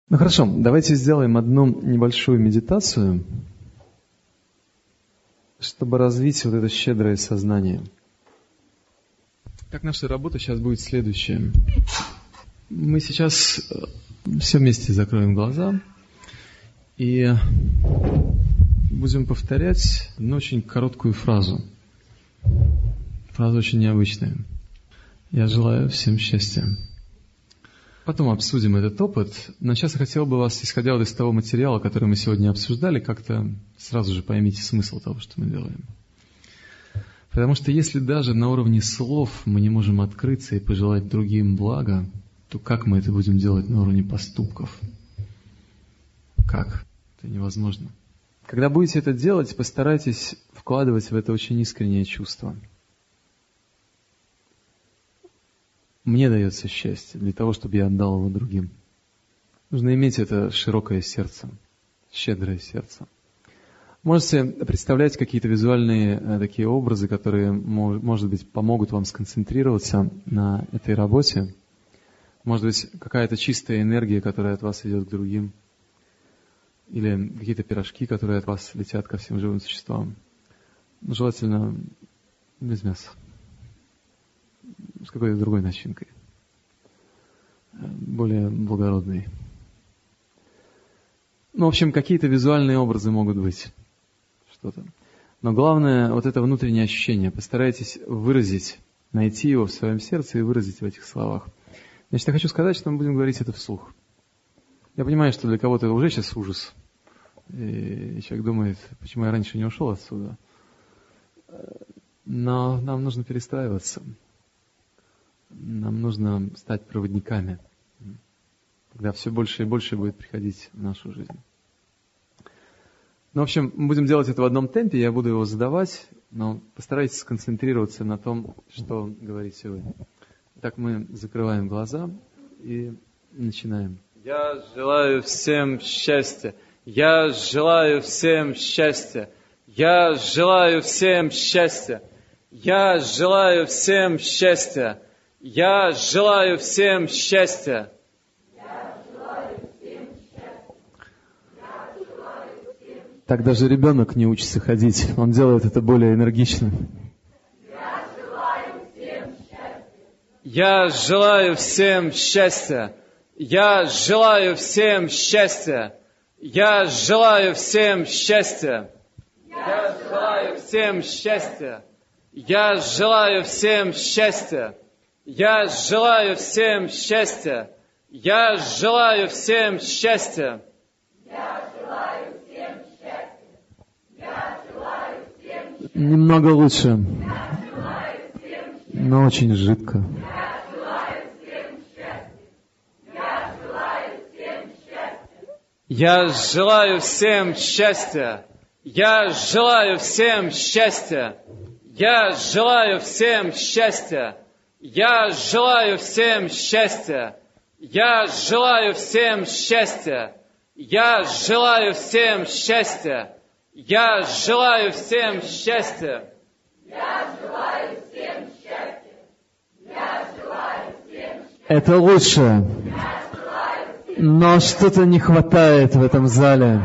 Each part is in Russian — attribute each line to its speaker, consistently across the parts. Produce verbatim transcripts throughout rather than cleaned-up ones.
Speaker 1: Ну хорошо, давайте сделаем одну небольшую медитацию, чтобы развить вот это щедрое сознание. Так, наша работа сейчас будет следующая. Мы сейчас все вместе закроем глаза и будем повторять одну очень короткую фразу. Фраза очень необычная. Я желаю всем счастья. Потом обсудим этот опыт, но сейчас я хотел бы вас, исходя вот из того материала, который мы сегодня обсуждали, как-то сразу же поймите смысл того, что мы делаем. Потому что если даже на уровне слов мы не можем открыться и пожелать другим блага, то как мы это будем делать на уровне поступков? Как? Это невозможно. Когда будете это делать, постарайтесь вкладывать в это очень искреннее чувство. Мне дается счастье для того, чтобы я отдал его другим. Нужно иметь это широкое сердце, щедрое сердце. Можете представлять какие-то визуальные э, такие образы, которые, мож, может быть, помогут вам сконцентрироваться на этой работе. Может быть, какая-то чистая энергия, которая от вас идет к другим. Или какие-то пирожки, которые от вас летят ко всем живым существам. Ну, желательно без мяса. С какой-то другой начинкой. Более благородной. Ну, в общем, какие-то визуальные образы могут быть. Что-то. Но главное, вот это внутреннее ощущение. Постарайтесь выразить, найти его в своем сердце и выразить в этих словах. Значит, я хочу сказать, что мы будем говорить это вслух. Я понимаю, что для кого-то это уже сейчас ужас. И человек думает, почему я раньше не ушел отсюда. Но нам нужно перестраиваться. Нам нужно стать проводниками, когда все больше и больше будет приходить в нашу жизнь. Ну, в общем, мы будем делать это в одном темпе, я буду его задавать, но постарайтесь сконцентрироваться на том, что говорите вы. Итак, мы закрываем глаза и начинаем. Я желаю всем счастья. Я желаю всем счастья. Я желаю всем счастья. Я желаю всем счастья. Я желаю всем счастья. Я желаю всем счастья. Я желаю всем... Так даже ребенок не учится ходить, он делает это более энергично. Я желаю всем счастья. Я желаю всем счастья. Я желаю всем счастья. Я желаю всем счастья. Я желаю всем счастья. Я желаю всем счастья. Я желаю всем счастья. Я желаю всем счастья. Я желаю всем счастья. Я желаю всем счастья. Немного лучше. Я желаю всем счастья. Но очень жидко. Я желаю всем счастья. Я желаю всем счастья. Я желаю всем счастья. Я желаю всем счастья. Я желаю всем счастья. Я желаю всем счастья. Я желаю всем счастья. Я желаю всем счастья. Я желаю всем счастья. Я желаю всем счастья. Я желаю всем счастья. Это лучше. Но что-то не хватает в этом зале.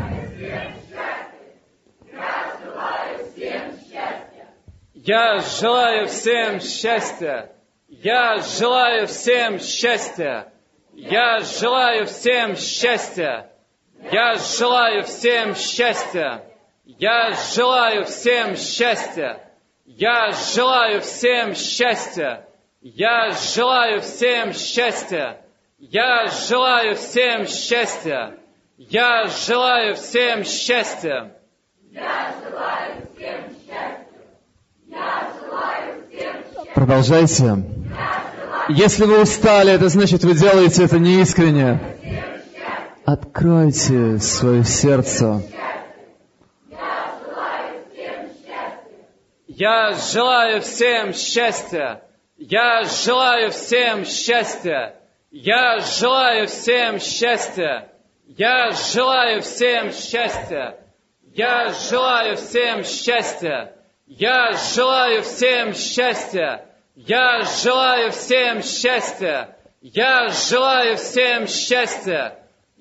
Speaker 1: Я желаю всем счастья. Я желаю всем счастья. Я желаю всем счастья. Я желаю всем счастья. Я желаю всем счастья. Я желаю всем счастья. Я желаю всем счастья. Я желаю всем счастья. Я желаю всем счастья. Я желаю всем счастья. Я желаю всем счастья. Продолжайте. Если вы устали, это значит, вы делаете это неискренне. Откройте свое сердце. Я желаю всем счастья. Я желаю всем счастья. Я желаю всем счастья. Я желаю всем счастья. Я желаю всем счастья. Я желаю всем счастья. Я желаю всем счастья. Я желаю всем счастья.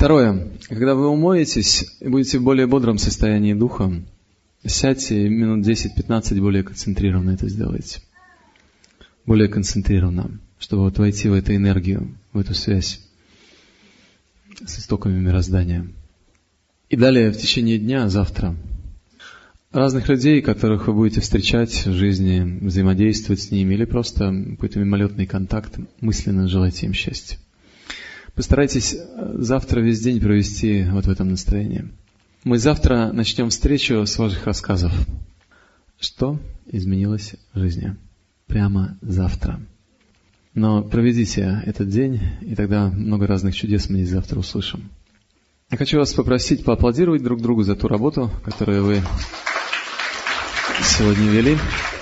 Speaker 1: Второе. Когда вы умоетесь и будете в более бодром состоянии духа, сядьте и минут десять-пятнадцать более концентрированно это сделайте. Более концентрированно, чтобы вот войти в эту энергию, в эту связь с истоками мироздания. И далее в течение дня, завтра, разных людей, которых вы будете встречать в жизни, взаимодействовать с ними, или просто какой-то мимолетный контакт, мысленно желайте им счастья. Постарайтесь завтра весь день провести вот в этом настроении. Мы завтра начнем встречу с ваших рассказов. Что изменилось в жизни? Прямо завтра. Но проведите этот день, и тогда много разных чудес мы здесь завтра услышим. Я хочу вас попросить поаплодировать друг другу за ту работу, которую вы сегодня вели.